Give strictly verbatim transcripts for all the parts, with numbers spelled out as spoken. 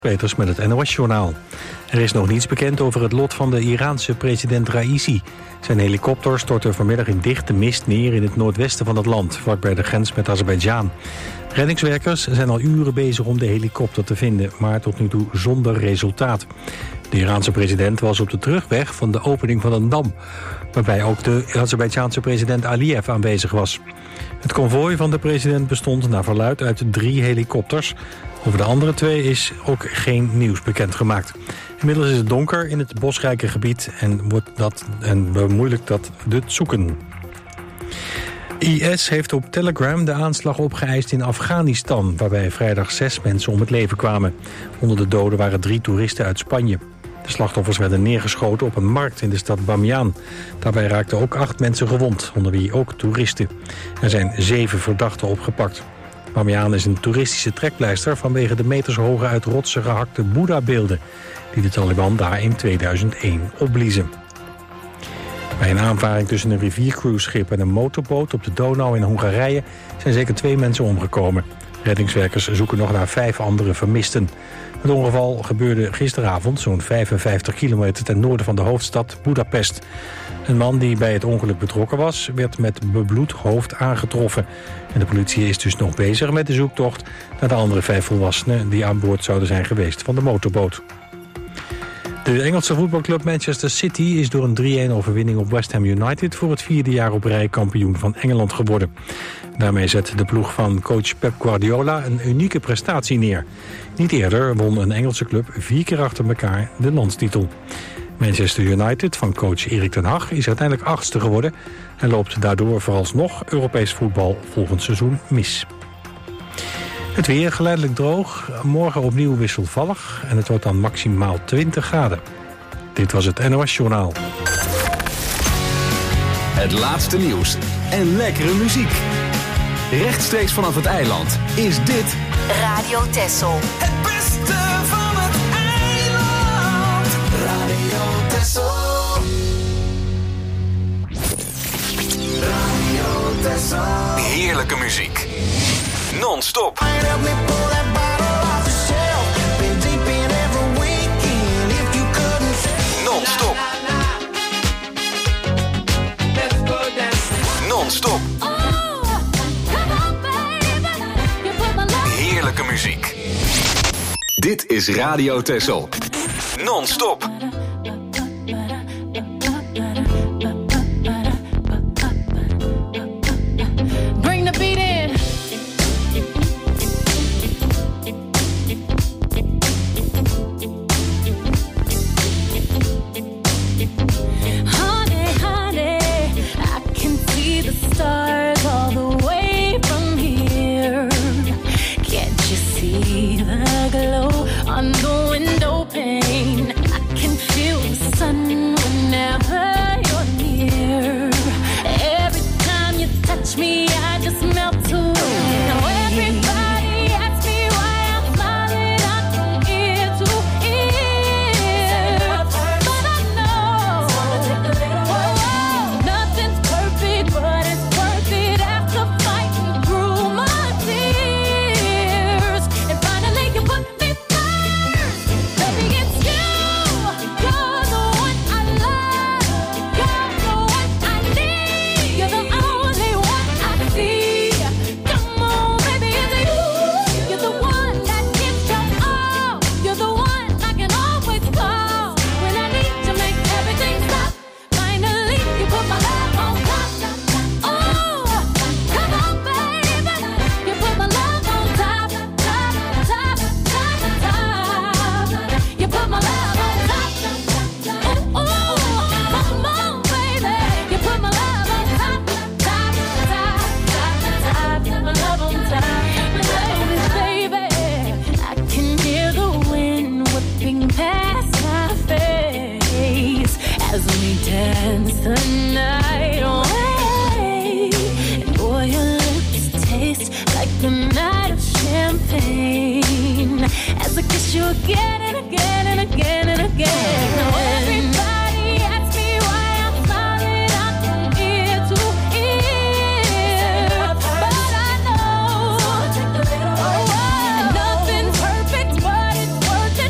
Peters met het N O S-journaal. Er is nog niets bekend over het lot van de Iraanse president Raisi. Zijn helikopter stortte vanmiddag in dichte mist neer in het noordwesten van het land, vlakbij de grens met Azerbeidzjan. Reddingswerkers zijn al uren bezig om de helikopter te vinden, maar tot nu toe zonder resultaat. De Iraanse president was op de terugweg van de opening van een dam, waarbij ook de Azerbeidzjaanse president Aliyev aanwezig was. Het konvooi van de president bestond naar verluidt uit drie helikopters. Over de andere twee is ook geen nieuws bekendgemaakt. Inmiddels is het donker in het bosrijke gebied en, wordt dat, en bemoeilijkt dat het zoeken. I S heeft op Telegram de aanslag opgeëist in Afghanistan, waarbij vrijdag zes mensen om het leven kwamen. Onder de doden waren drie toeristen uit Spanje. De slachtoffers werden neergeschoten op een markt in de stad Bamiyan. Daarbij raakten ook acht mensen gewond, onder wie ook toeristen. Er zijn zeven verdachten opgepakt. Bamiyan is een toeristische trekpleister vanwege de metershoge uit rotsen gehakte Boeddha-beelden die de Taliban daar in tweeduizend één opbliezen. Bij een aanvaring tussen een riviercruiseschip en een motorboot op de Donau in Hongarije zijn zeker twee mensen omgekomen. Reddingswerkers zoeken nog naar vijf andere vermisten. Het ongeval gebeurde gisteravond zo'n vijfenvijftig kilometer ten noorden van de hoofdstad Budapest. Een man die bij het ongeluk betrokken was, werd met bebloed hoofd aangetroffen. En de politie is dus nog bezig met de zoektocht naar de andere vijf volwassenen die aan boord zouden zijn geweest van de motorboot. De Engelse voetbalclub Manchester City is door een drie-een overwinning op West Ham United voor het vierde jaar op rij kampioen van Engeland geworden. Daarmee zet de ploeg van coach Pep Guardiola een unieke prestatie neer. Niet eerder won een Engelse club vier keer achter elkaar de landstitel. Manchester United van coach Erik ten Hag is uiteindelijk achtste geworden en loopt daardoor vooralsnog Europees voetbal volgend seizoen mis. Het weer geleidelijk droog, morgen opnieuw wisselvallig en het wordt dan maximaal twintig graden. Dit was het N O S-journaal. Het laatste nieuws en lekkere muziek. Rechtstreeks vanaf het eiland is dit Radio Texel. Het beste van het eiland. Radio Texel. Radio Texel. heerlijke muziek. Non-stop. Non-stop. Non-stop. Heerlijke muziek. Dit is Radio Texel. Non-stop. Bring the beat in. Honey, honey, I can see the stars all the way from here. Can't you see the glow on the window pane? I can feel the sun whenever you're near. Every time you touch me, I just melt away. Now everybody asks me why I'm smiling out from ear to ear, but I know whoa, nothing's perfect, but it's worth it after fighting through my tears. And finally you put me first, baby, it's you. You're the one I love, you're the one I need, you're the only one I see. Come on, baby, it's you. You're the one that gives your all, you're the one I can always call when I need to make everything stop. Finally you put my love on top. Oh, come on, baby, you put my love on top, top, top, top, top. You put my love on top. Oh, oh, come on, baby, you put my love on top, top, top, top, top. My love on top, baby. I can hear the wind whipping past my face as we dance the night away. And boy, your lips taste like a night of champagne as I kiss you again and again and again and again. Now everybody asks me why I'm smiling out from ear to ear, but I know oh, nothing's perfect, but it's worth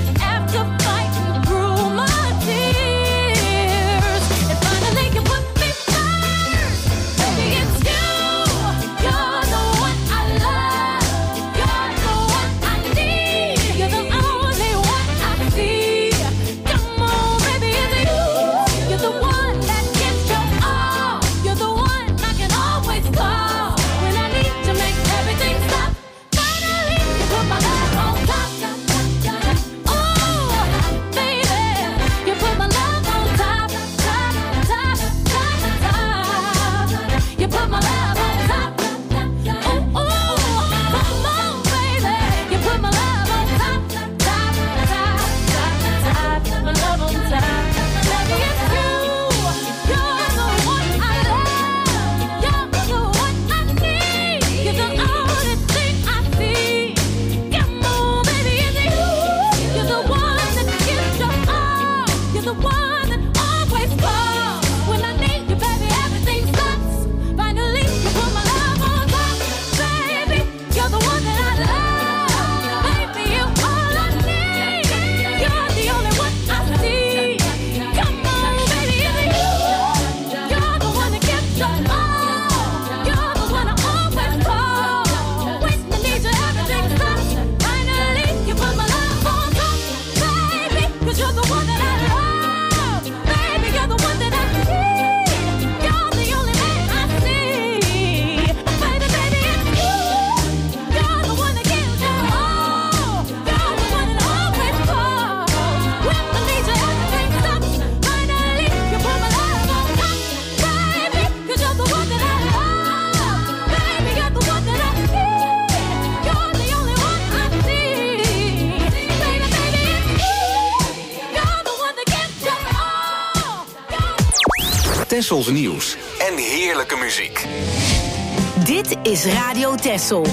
Tessels nieuws en heerlijke muziek. Dit is Radio Tessel.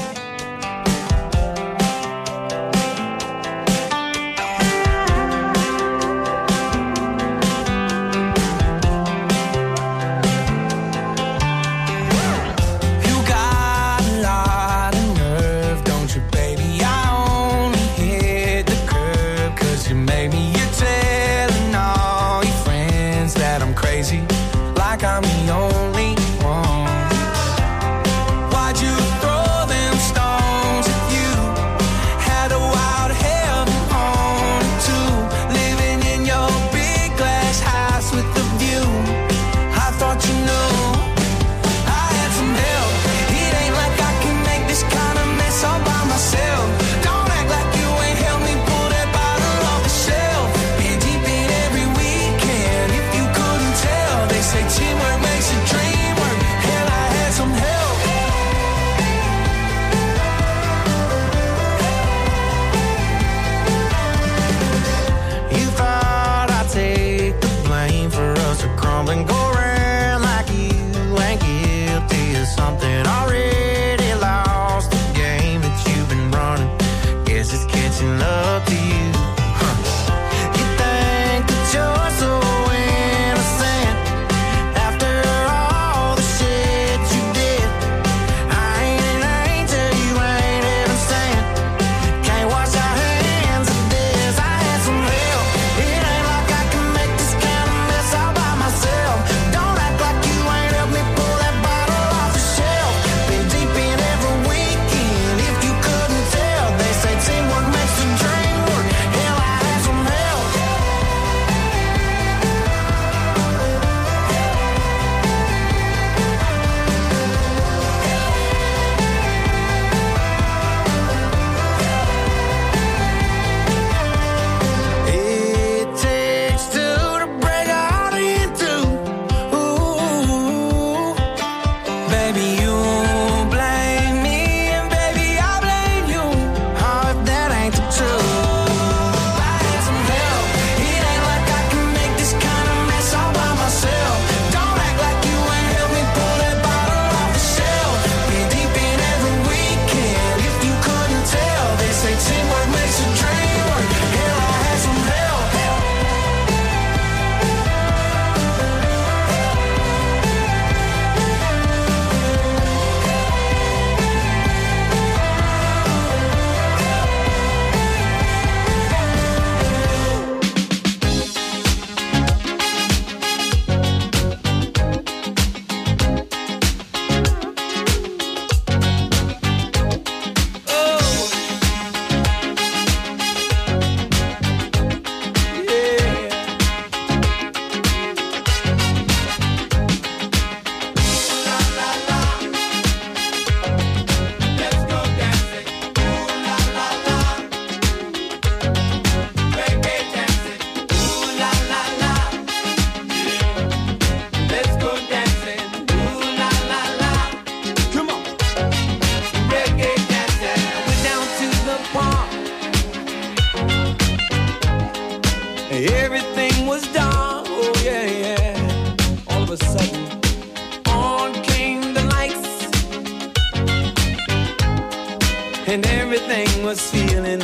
and everything was feeling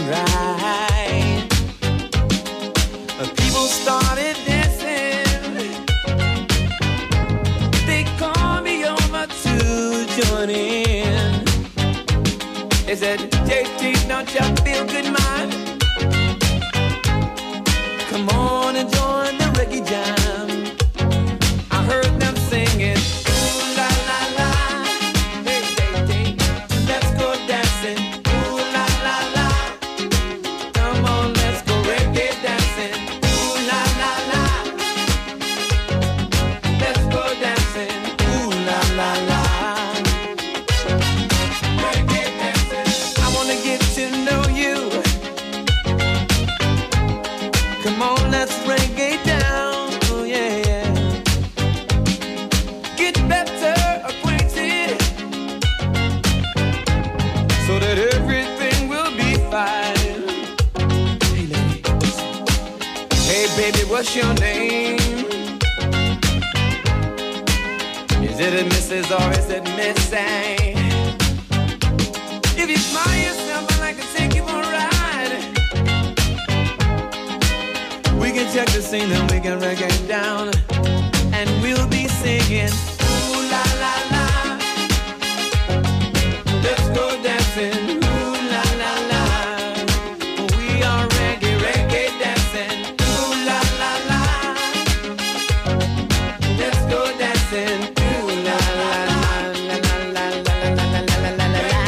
right. People started dancing. They called me over to join in. They said, J T, don't you feel good, man? Come on and join the reggae jam. I heard them singing. What's your name? Is it missus or is it missing? If you smile yourself, I'd like to take you for a ride. We can check the scene and we can reggae it down. And we'll be singing, ooh la la la. Let's go dancing, ooh la la la. We are reggae, reggae dancing, ooh la la la. Let's go dancing, ooh la la la la la la la la la la la la.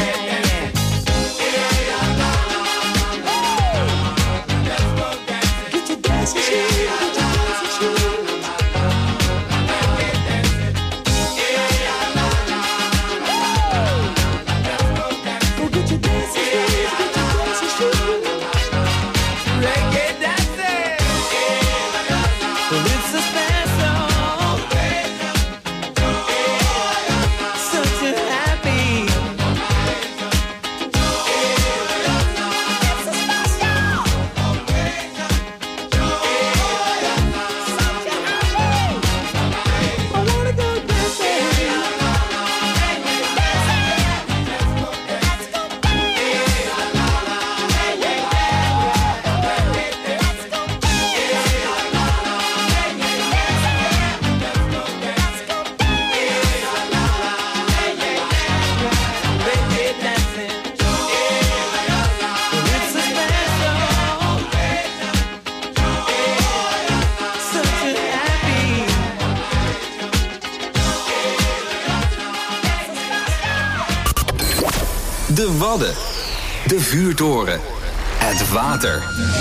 Let's go dancing, get your dancing shoes, get your dancing shoes. De Wadden, de vuurtoren, het water.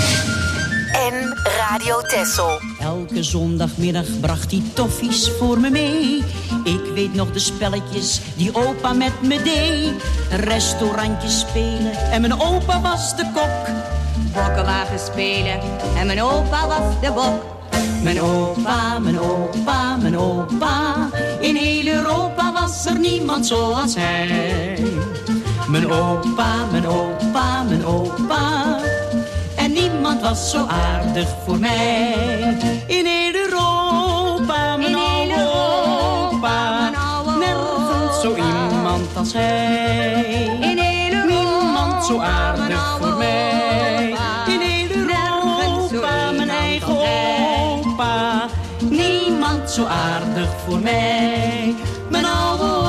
En Radio Texel. Elke zondagmiddag bracht hij toffies voor me mee. Ik weet nog de spelletjes die opa met me deed. Restaurantjes spelen en mijn opa was de kok. Bokkenwagen spelen en mijn opa was de bok. Mijn opa, mijn opa, mijn opa. In heel Europa was er niemand zoals hij. Mijn opa, mijn opa, mijn opa. En niemand was zo aardig voor mij. In heel Europa, mijn oude opa. Nergens zo iemand als hij. In heel Europa, niemand zo aardig voor mij. In heel Europa, mijn eigen opa. Niemand zo aardig voor mij. Mijn oude opa.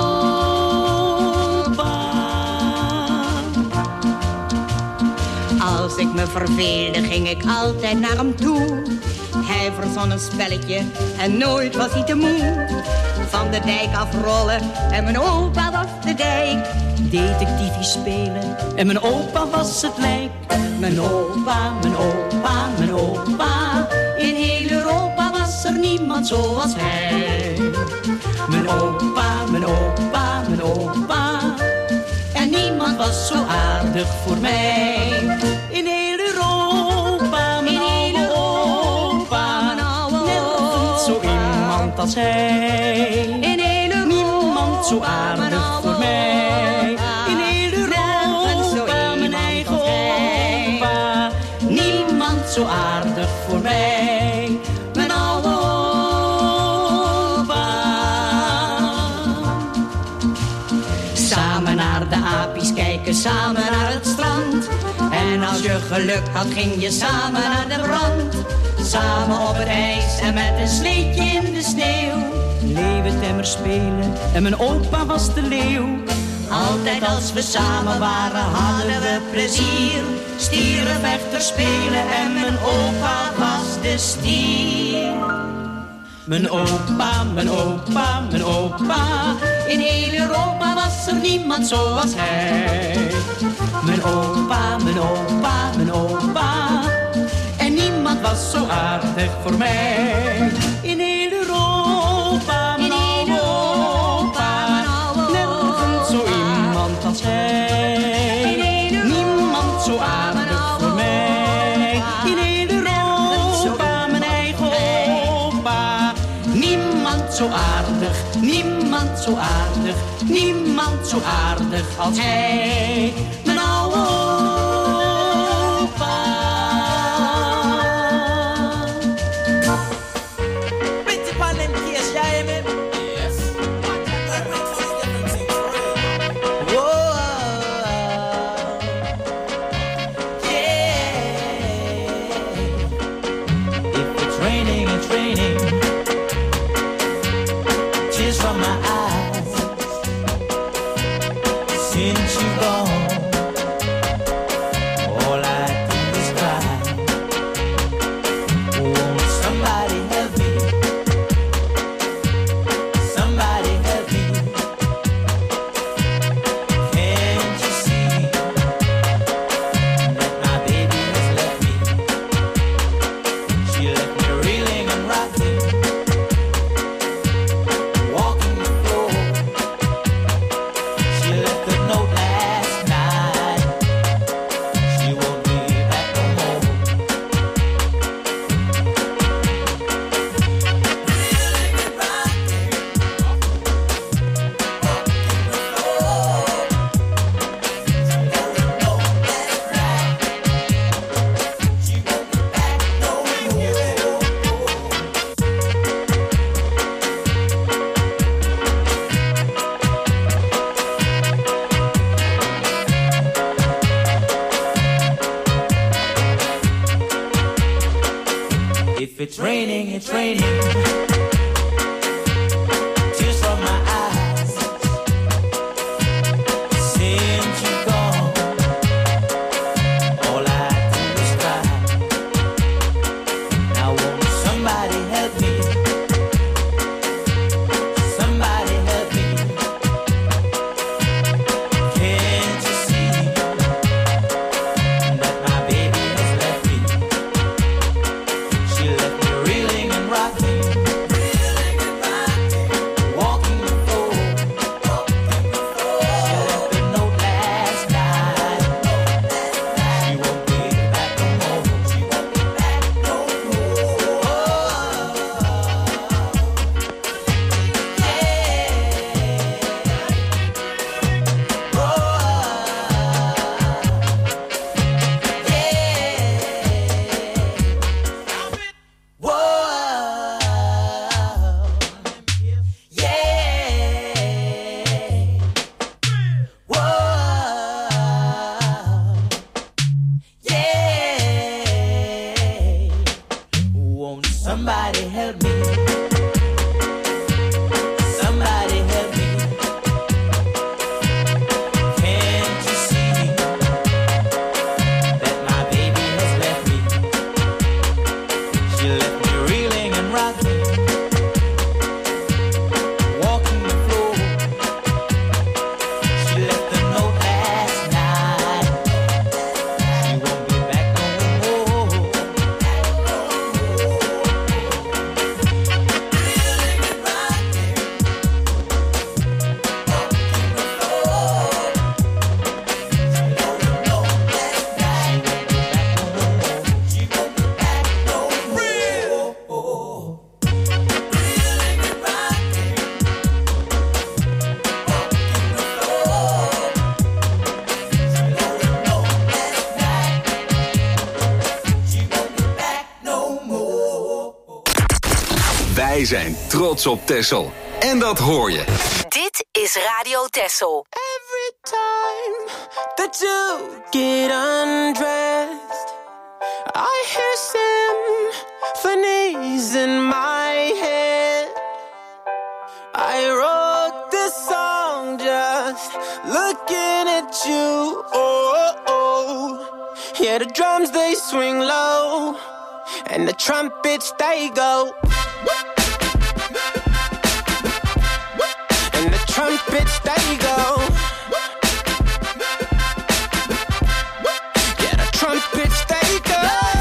Als ik me verveelde, ging ik altijd naar hem toe. Hij verzon een spelletje en nooit was hij te moe. Van de dijk afrollen en mijn opa was de dijk. Detectiefie spelen en mijn opa was het lijk. Mijn opa, mijn opa, mijn opa. In heel Europa was er niemand zoals hij. Mijn opa, mijn opa, mijn opa. En niemand was zo aardig voor mij. In heel Europa, mijn oude opa. Nergens zo iemand als hij. In heel Europa, niemand zo aardig voor mij. In heel Europa, mijn eigen opa. Niemand zo aardig voor mij. Mijn oude opa. Samen naar de apies kijken, samen naar het strand. En als je geluk had, ging je samen naar de brand. Samen op het ijs en met een sleetje in de sneeuw. Leeuwentemmer spelen en mijn opa was de leeuw. Altijd als we samen waren hadden we plezier. Stierenvechter spelen en mijn opa was de stier. Mijn opa, mijn opa, mijn opa. In heel Europa was er niemand zoals hij. Mijn opa, mijn opa, mijn opa. En niemand was zo aardig voor mij. In heel Europa, mijn oude opa. Nergens zo iemand als hij. Niemand zo aardig voor mij. In heel Europa, mijn eigen opa. Niemand zo aardig, niemand zo aardig. Niemand zo aardig als hij. Mijn oude opa. If it's raining, it's raining. Tears from my eyes. Since you're gone, all I do is cry. Now won't somebody help me? Somebody help me. Can't you see that my baby has left me? She left me reeling and rocking, reeling and rocking, walking the floor, walking the floor. She left a note last night. She won't be back no more. She won't be back no more. Won't somebody help me? Somebody help me. Can't you see that my baby has left me? She left me reeling and rocking, walking the floor. She left a note last night. She won't be back no more. Reeling and rocking, walking the floor. She wrote a note last night. She won't be back no more. She won't be back no more. Reeling and rocking, walking the floor. She wrote a note last night. She won't be back no more. Wij zijn trots op Texel. En dat hoor je. Dit is Radio Texel. Every time that you get undressed, I hear symphonies in my head. I wrote this song just looking at you. Oh, oh, oh. Yeah, the drums they swing low, and the trumpets they go. And the trumpets they go. Yeah, the trumpets they go.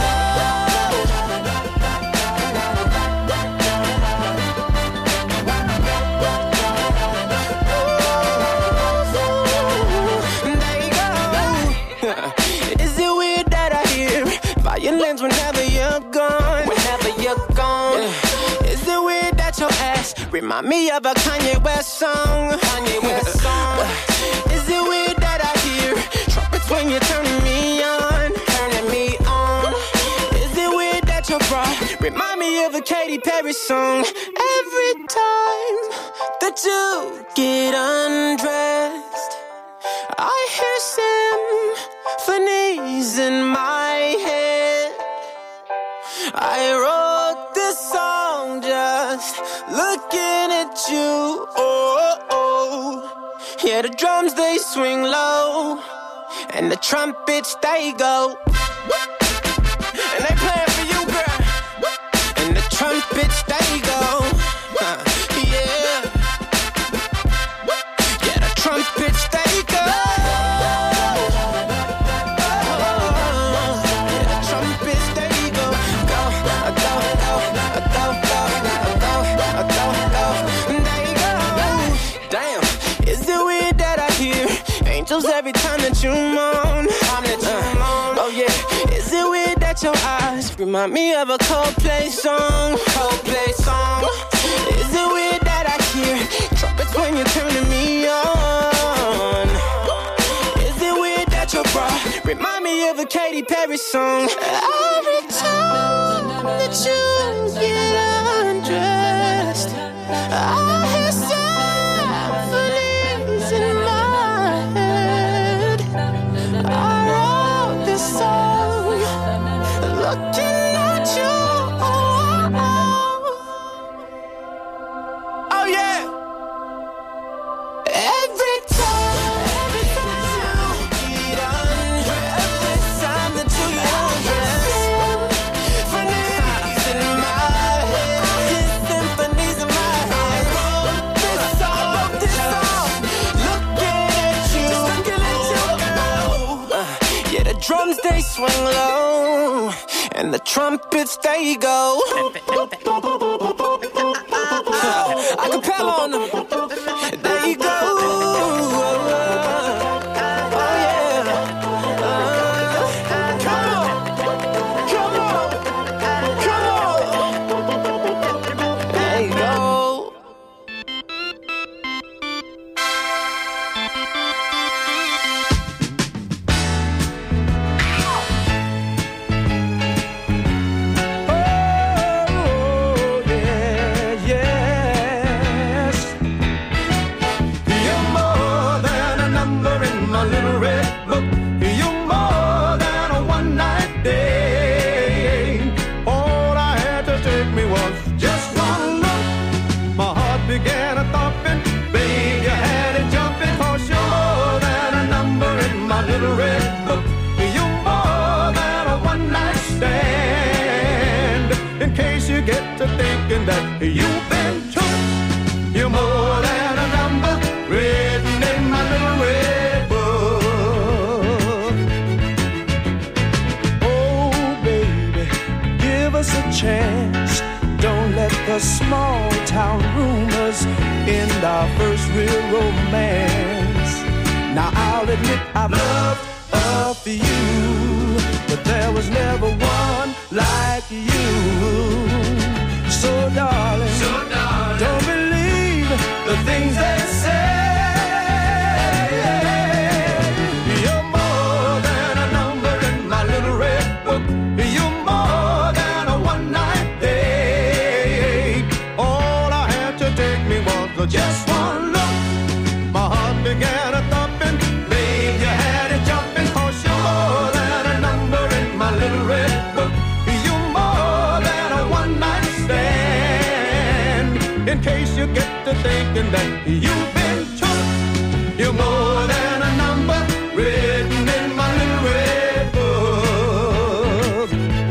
They go. Is it weird that I hear violins whenever you're gone? Whenever you're gone. Yeah. Is it weird that your ass remind me of a Kanye West song? Kanye West song. Is it weird that I hear trumpets when you're turning me on? Turning me on. Is it weird that your bra remind me of a Katy Perry song? Every time that you get undressed, I hear symphonies in my head. I wrote this song just looking at you. Oh, oh, oh. Yeah, the drums they swing low, and the trumpets they go. And they playing for you, girl. And the trumpets they go. Huh, yeah. Yeah, the trumpets they go. Yeah, the trumpets they go. Go, go, go, go, go, go, go, go. They go. Damn, is it weird that I hear angels every time that you moan? Time that you moan. Oh yeah, is it weird that your eyes remind me of a Coldplay song? Coldplay song. Is it weird that I hear trumpets when you're turning me on? Is it weird that your bra remind me of a Katy Perry song? Every time that you get undressed, I hear symphonies in my head. I wrote this song looking at you. Oh, Trumpets, there you go. Acapella on them. There you go. That you've been took. You're more than a number written in my little red book. Oh, baby, give us a chance. Don't let the small town rumors end our first real romance. Now I'll admit I've loved a few, but there was never one like you. So darling, so darling, don't believe the things they say. You're more than a number in my little red book. You're more than a one-night date. All I had to take me was just one look. My heart began a thumping. Babe, you had it jumping. 'Cause you're more than a number in my little red book. You're more than a one-night stand. In case you get to thinking that you've been took, you're more than a number written in my little red book.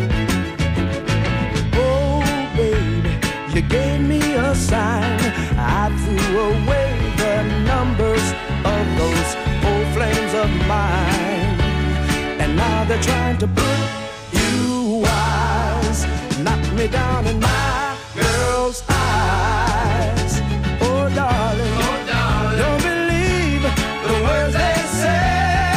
Oh, baby, you gave me a sign. I threw away the numbers of those old flames of mine, and now they're trying to put you wise, knock me down in my girl's eyes. Oh, darling, oh, darling, don't believe the words they say.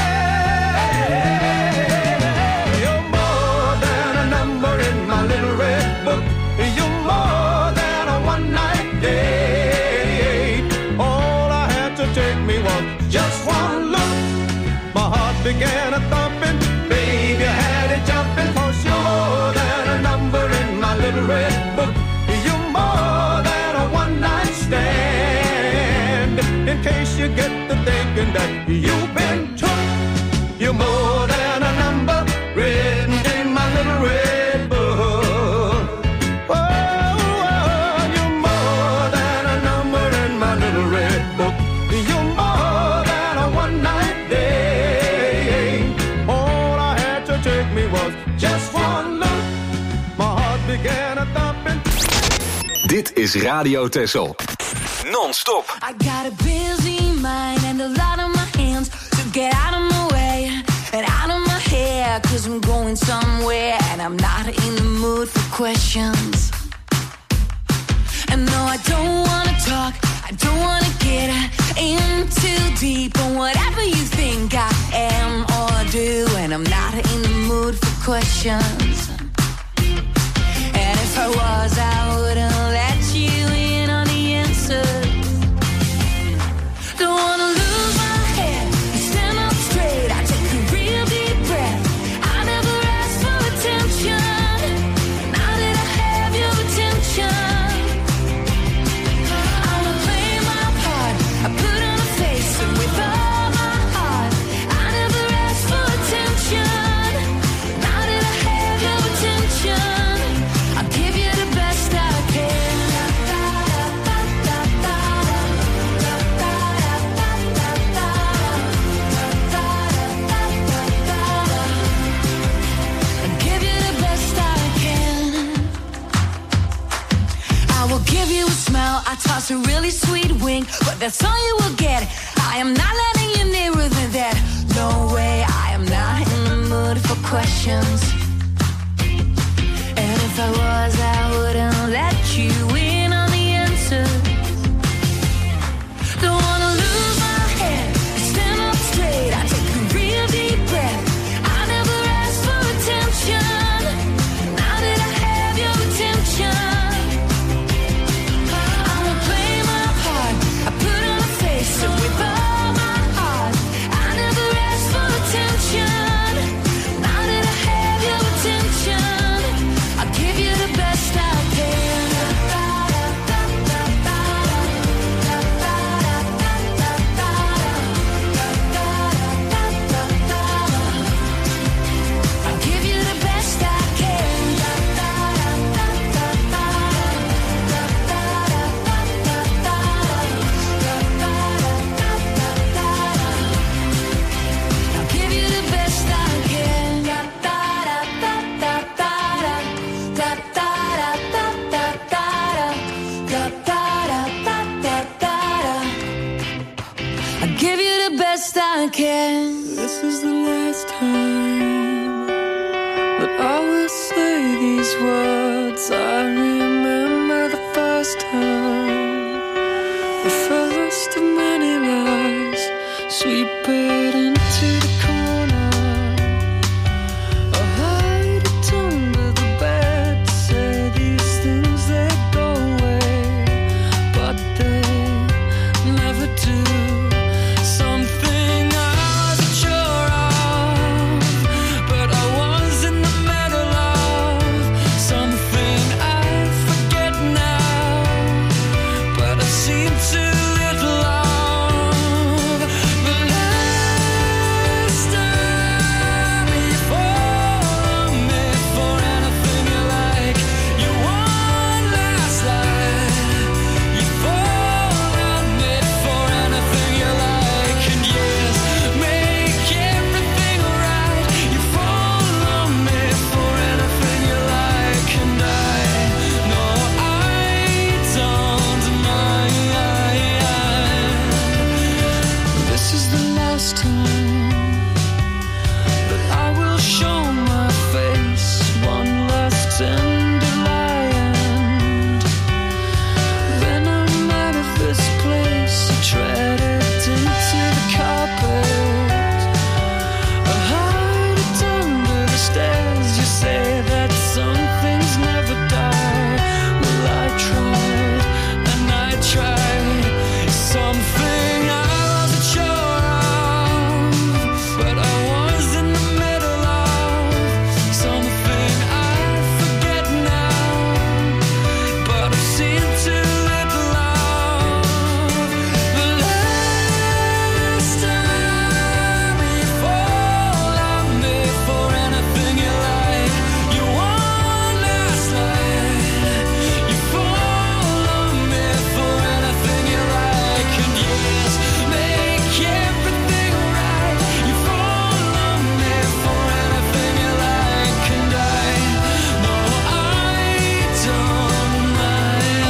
You're more than a number in my little red book. You're more than a one-night date. All I had to take me was just one look. My heart began a thumping. Baby, you had it jumping. 'Cause you're more than a number in my little red book. You're more than a one-night stand. In case you get to thinking that you've been took, you're more than a number written in my little red book. Oh, oh, you're more than a number in my little red book. You're more than a one-night day. All I had to take me was just one look. My heart began a thumping. Dit is Radio Texel. Non-stop. I got a busy mind and a lot on my hands, so get out of my way and out of my hair, 'cause I'm going somewhere and I'm not in the mood for questions. And no, I don't wanna talk, I don't wanna get in too deep on whatever you think I am or do, and I'm not in the mood for questions. And if I was, I wouldn't let you in on the answers. Don't wanna lose my head, stand up straight, I take a real deep breath. I never asked for attention, now that I have your attention. I'ma play my part, I put on a face and with all my heart. I never asked for attention, now that I have your attention. I'll give you the best I can. Give you a smile, I toss a really sweet wink, but that's all you will get. I am not letting you nearer than that. No way, I am not in the mood for questions. And again. This is the last time that I will say these words. I remember the first time, the first of many lies, sweep it into the corner. I hide it under the bed to say these things, they go away, but they never do. Something I wasn't sure of, but I was in the middle of. Something I forget now, but I seem to little of. The last time you fall on me for anything you like, you one last lie. You fall on me for anything you like, and yes, make everything right. You fall on me for anything you like, and I know I don't mind. This is the last time that I will show my face, one last tender lie, and then I'm out of this place. I tread it into the carpet, I hide it under the stairs. You say that some things never die. Well, I tried and I tried. Something I wasn't sure of, but I was in the middle of. Something I forget now, but I've seen too little of. The last time you fall on me for anything you like, you one last line. You fall on me for anything you like, and yes, make everything right. You fall on me for anything you like, and I know I don't mind.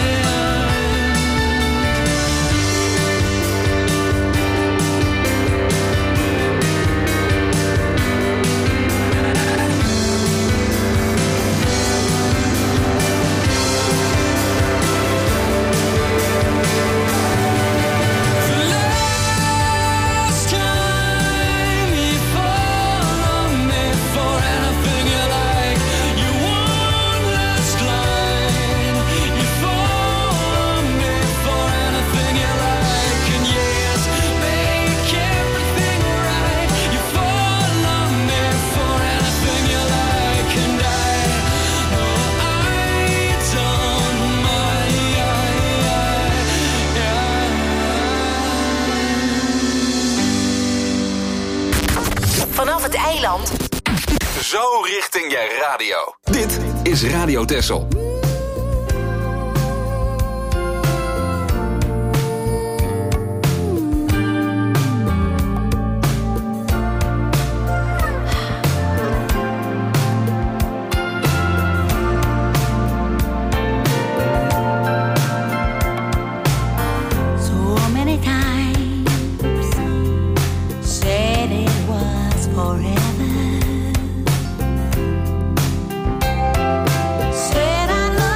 Last time you fall on me for anything you like, you one last line. You fall on me for anything you like, and yes, make everything right. You fall on me for anything you like, and I know I don't mind. Vanaf het eiland. Zo richting je radio. Dit is Radio Texel. So many times said it was forever. Said I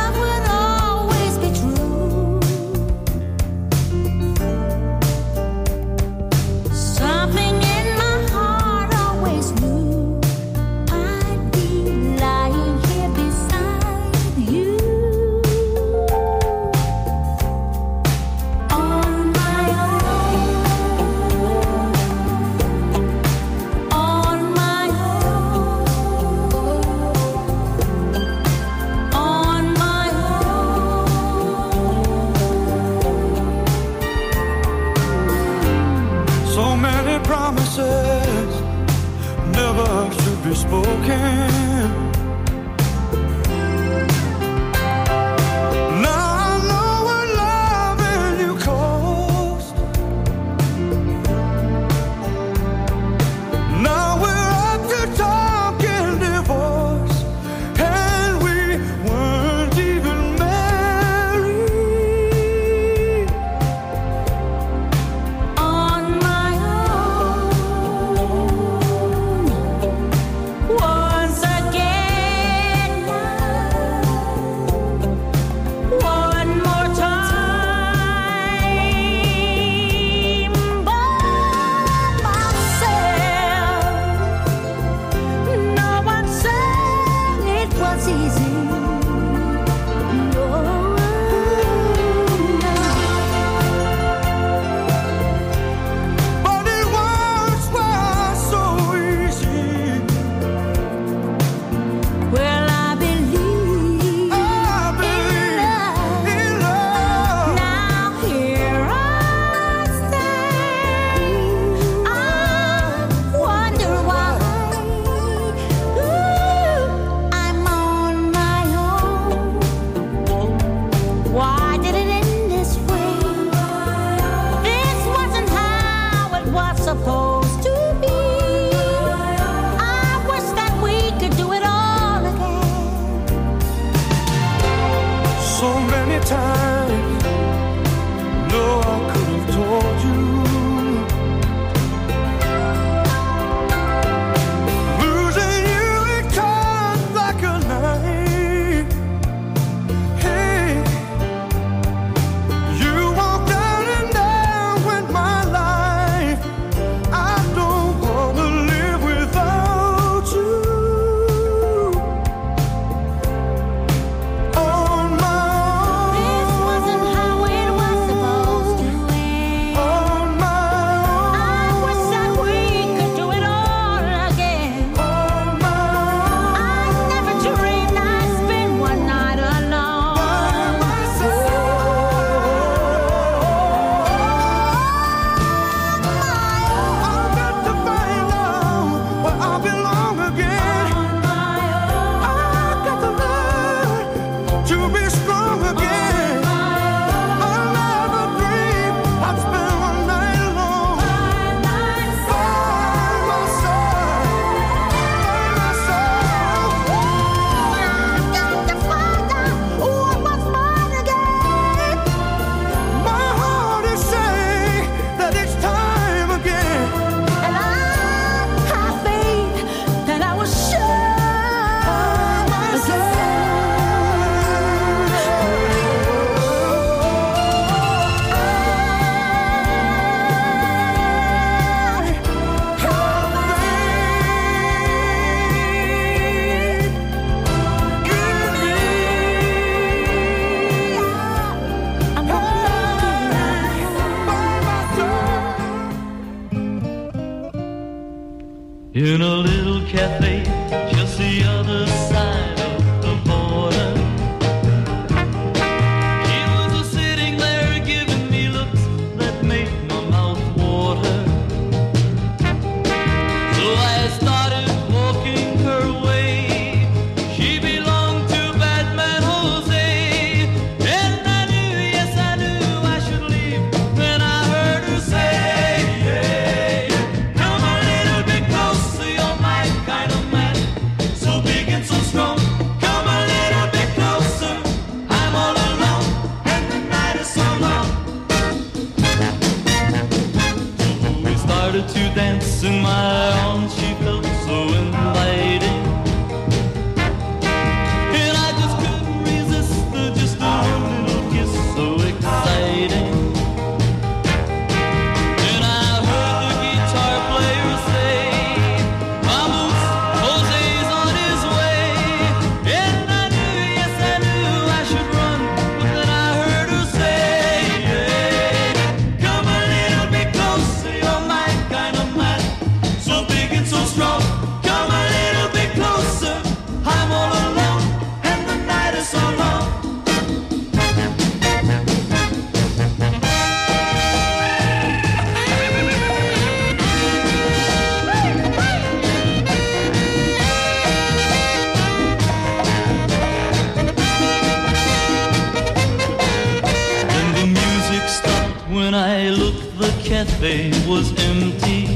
the cafe was empty.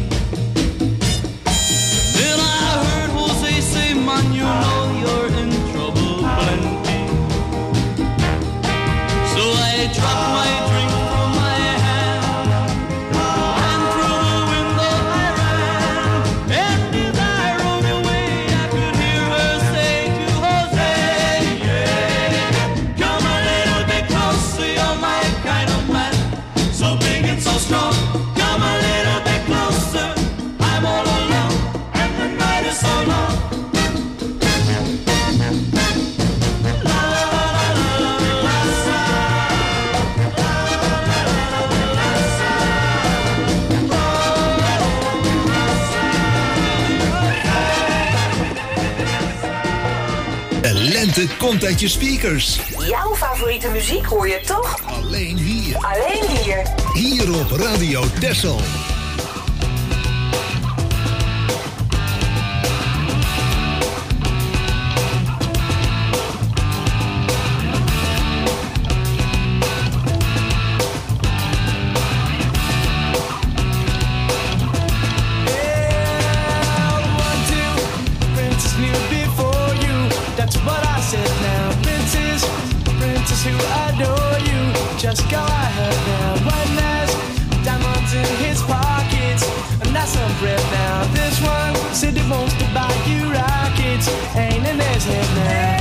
Then I heard Jose say, man, you know you're in trouble plenty. So I dropped my drink from my hand, and through the window I ran. And as I rode away, I could hear her say to Jose, yeah, come a little bit closer, you're my kind of man, so big and so strong. Come a little bit closer, I'm all alone, and the night is so long. De lente komt uit je speakers. Jouw favoriete muziek hoor je toch? Alleen hier. Alleen hier. Hier op Radio Texel. Just go ahead now. One has diamonds in his pockets, and that's some bread now. This one said he wants to buy you rockets, ain't in his head now.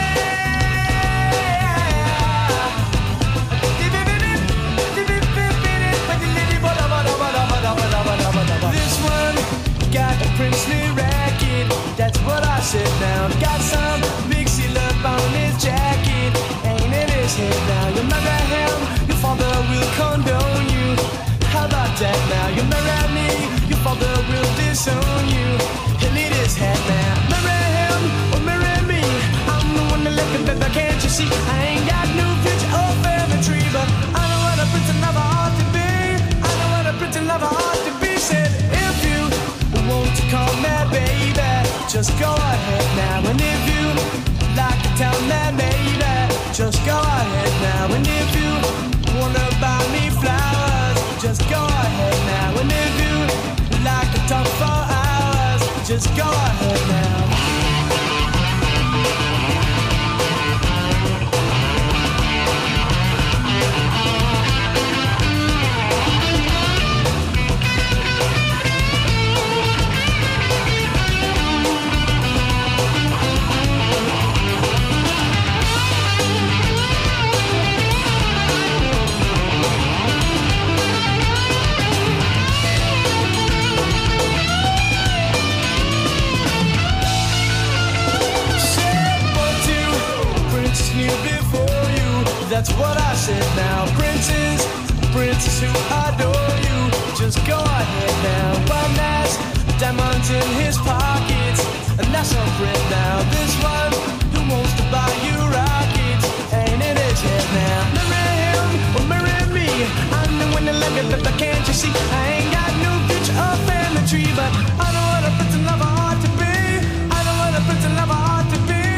This one got a princely racket, that's what I said now. Got some big seal up on his jacket, ain't in his head now. You marry him, your father will condone you. How about that now? You marry me, your father will disown you. He'll need his head now. Marry him or marry me, I'm the one that left him, baby, can't you see? I ain't got no future or family tree, but I know what a prince and lover ought to be. I know what a prince and lover ought to be. Said if you want to call me baby, just go ahead now. And if you like to tell me baby, just go ahead now. And if you wanna buy me flowers, just go ahead now. And if you like to talk for hours, just go ahead now. That's what I said now. Princes, princes who adore you, just go ahead now. One has diamonds in his pockets, and that's some bread now. This one who wants to buy you rockets, ain't in his head now. Marry him or marry me, I'm the one that love you, but can't you see? I ain't got no future or family tree, but I know what a prince and lover ought to be. I know what a prince and lover ought to be.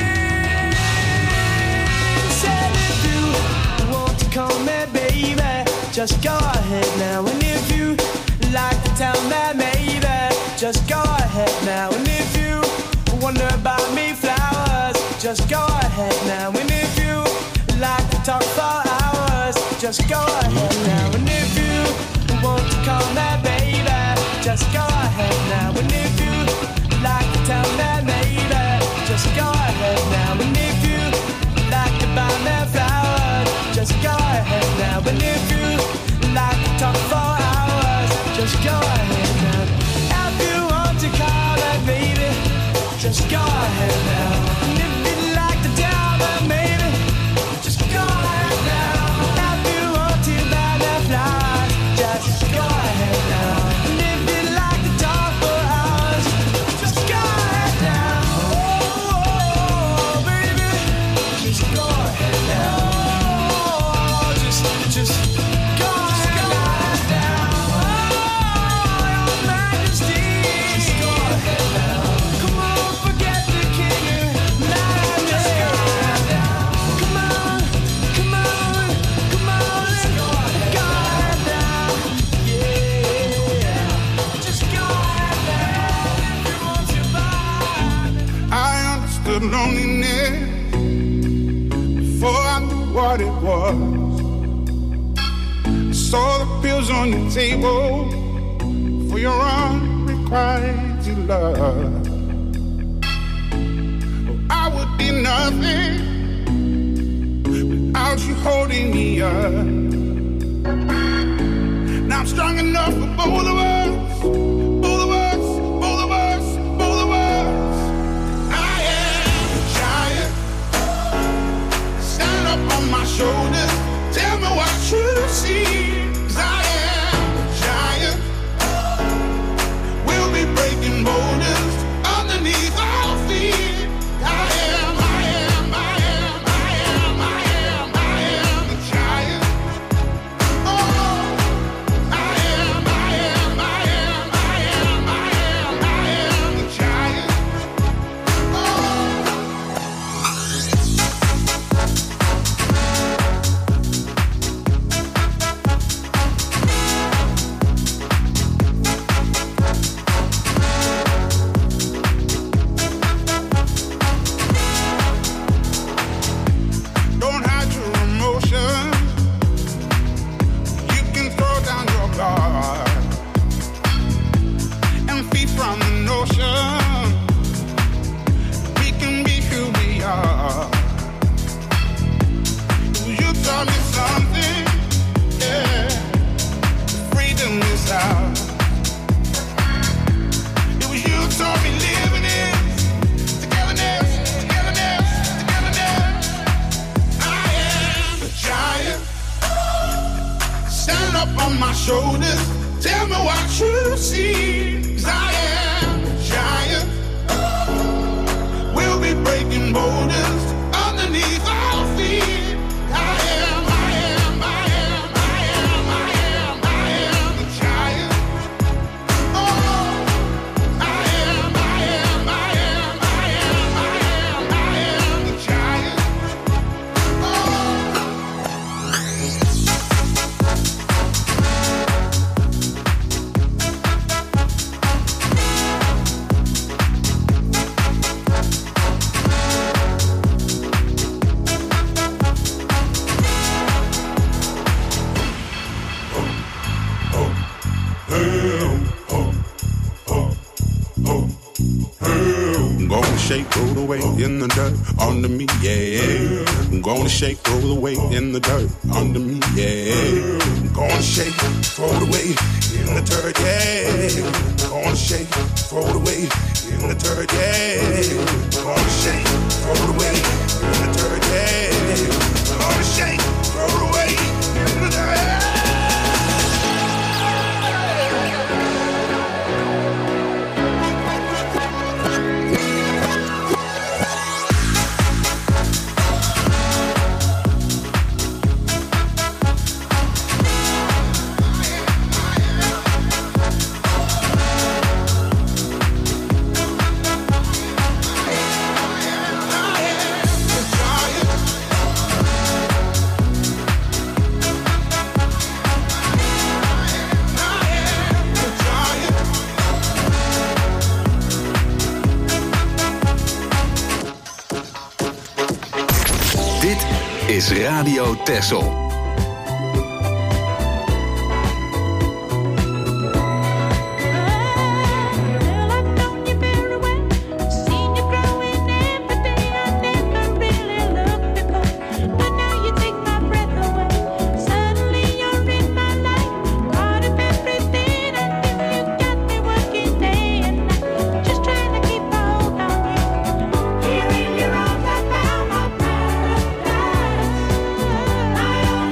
Said if you want to call me baby, just go ahead now. And if you like to tell me maybe, just go ahead now. And if you wonder about me flowers, just go ahead now. And if you like to talk for hours, just go ahead now. And if you want to call me baby, just go ahead now. And if you like to tell me maybe, just go ahead now. And if you like to buy me flowers, just go ahead now. And if you like to talk for hours, just go ahead now. If you want to call me baby, just go ahead now. And if you like to tell me maybe, just go ahead now. If you want to buy me flowers, just go ahead now. And if you like to talk for hours, just go ahead now. what it was. I saw the pills on your table for your unrequited love. Oh, I would be nothing without you holding me up. Now I'm strong enough for both of us. Both of us, both of us, both of us. I am a giant. Stand up on my shoulders. Tell me what you see. 'Cause I am a giant. We'll be breaking boulders underneath our feet. I am, I am, I am, I am, I am, I am a giant. Oh, I am, I am, I am, I am, I am, I am a giant. Don't hide your emotion. You can throw down your guard and feed from the notion. We can be who we are. You taught me something, yeah. Freedom is ours. It was you taught me living is togetherness, togetherness, togetherness. I am a giant. Stand up on my shoulders. Tell me what you see. 'Cause I am a giant. We'll be breaking boulders underneath our feet. I am, I am, I am, I am, I am, I am a giant. Oh, I am, I am, I am, I am, I am, I am a giant. I'm gonna shake, roll the weight in the dirt under me, yeah. I'm gonna shake, roll the weight in the dirt under me, yeah. I'm gonna shake, throw the weight in the dirt, yeah. I'm gonna shake, throw the weight in the dirt, yeah. I'm gonna shake, throw the weight in the dirt, yeah. I'm gonna shake, throw the weight in the dirt. Is Radio Texel. Here in your arms, I found my paradise. I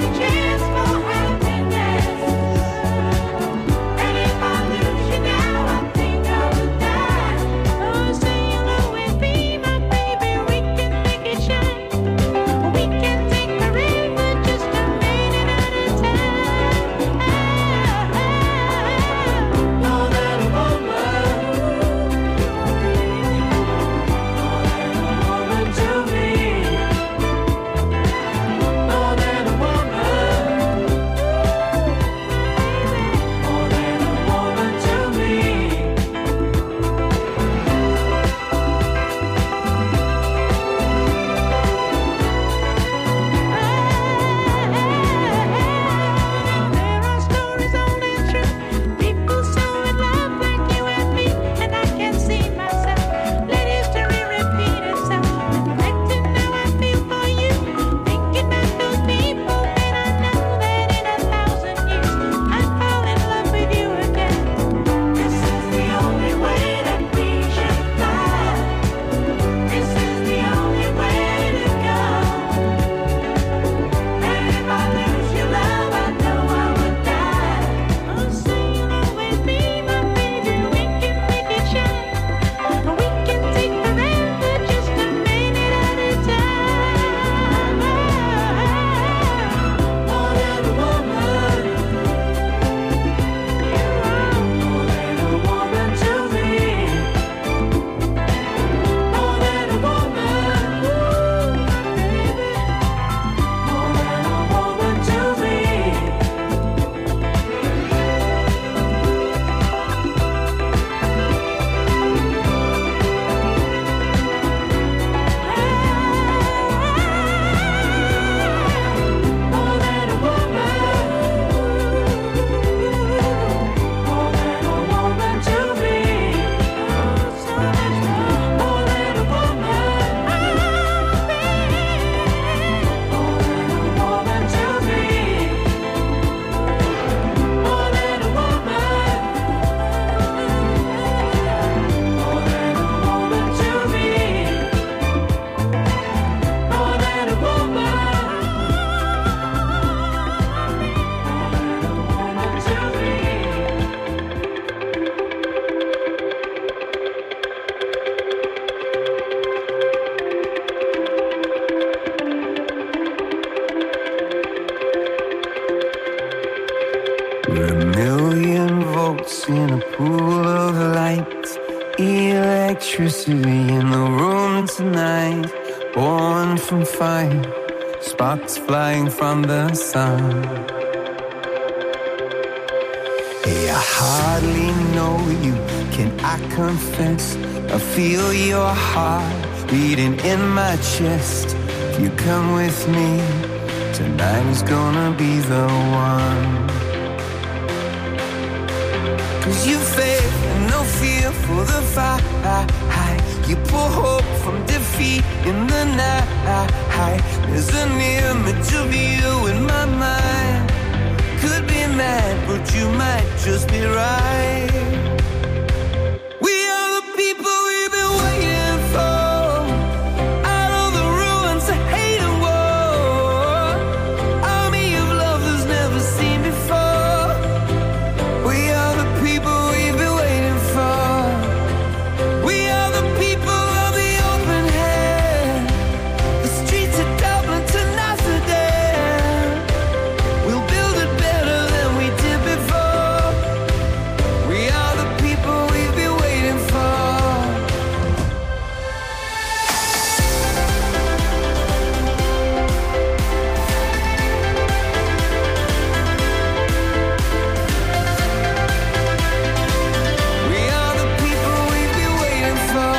in a pool of light, electricity in the room tonight, born from fire, sparks flying from the sun. Hey, I hardly know you, can I confess? I feel your heart beating in my chest. If you come with me, tonight is gonna be the one. Cause you faith and no fear for the fight. You pull hope from defeat in the night. There's an image of you in my mind. Could be mad, but you might just be right. We are the people we've been waiting for. Out of the ruins of hate and war, army of love that's never seen before. We are the people we've been waiting for. We are the people of the open hand. The streets of Dublin to Amsterdam. We'll build it better than we did before. We are the people we've been waiting for. We are the people we've been waiting for.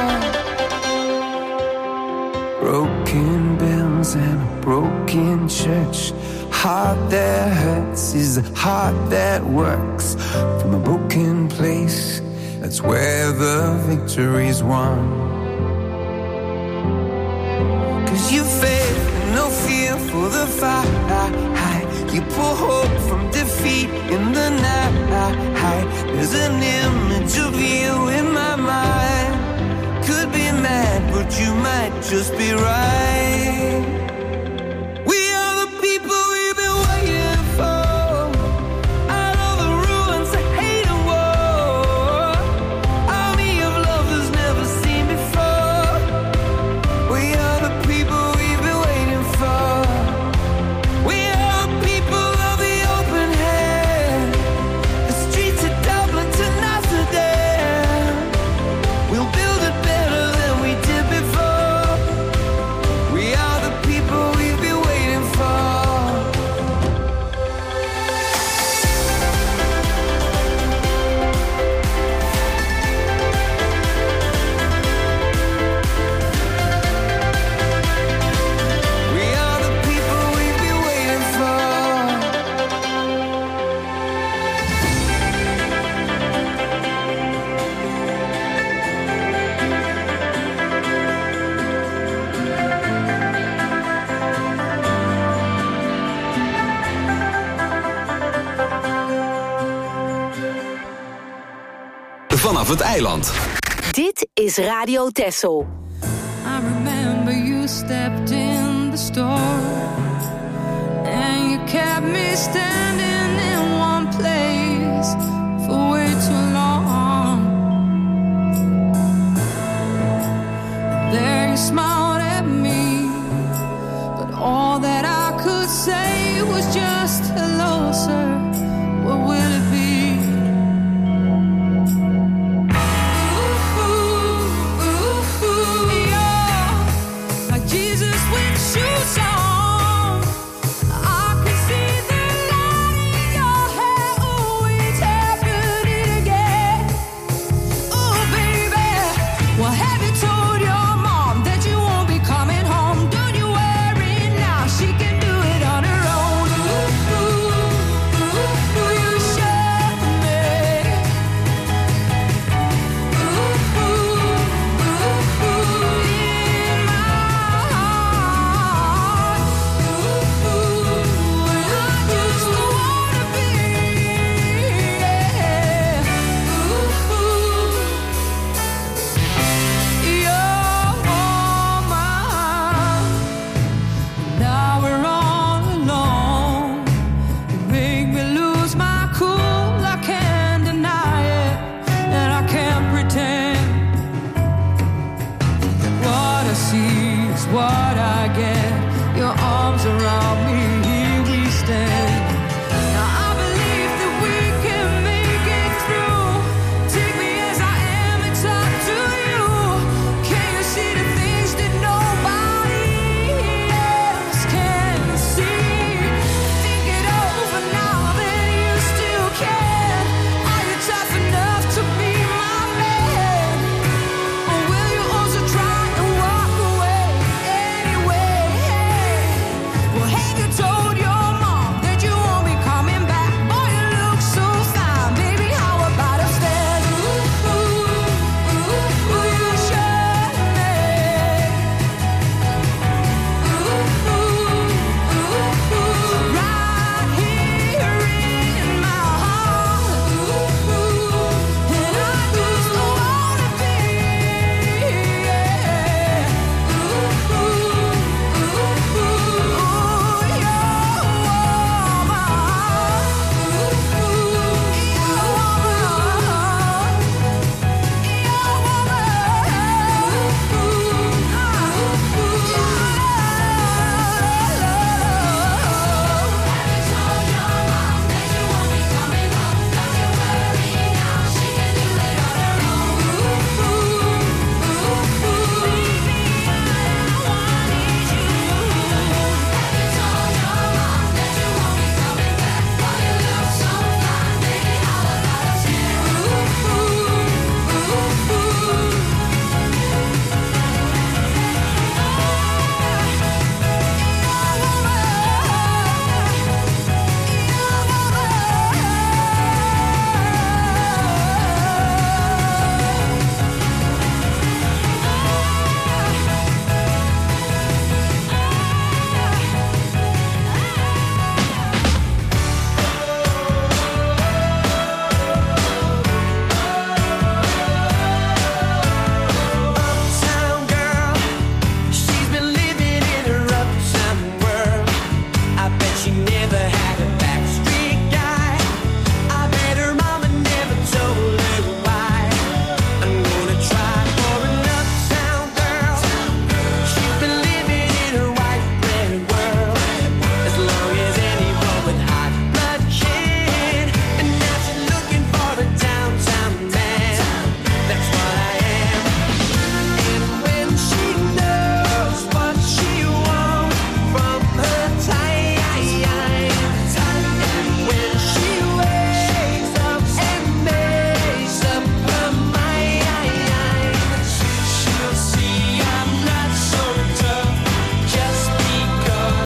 Broken bells and a broken church. Heart that hurts is a heart that works. From a broken place, that's where the victory's won. Cause you faith and no fear for the fight. You pull hope from defeat in the night. There's an image of you in my mind. Could be mad, but you might just be right. We are the people we've been waiting for. Out of the ruins of hate and war, army of love that's never seen before. We are the people we've been waiting for. We are the people of the open hand. The streets of Dublin to Amsterdam. We'll build it better than we did before. We are the people we've been waiting for. We are the people we've been waiting for. Vanaf het eiland. Dit is Radio Texel. I remember you stepped in the store and you kept me standing in one place for way too long. There you smiled at me, but all that I could say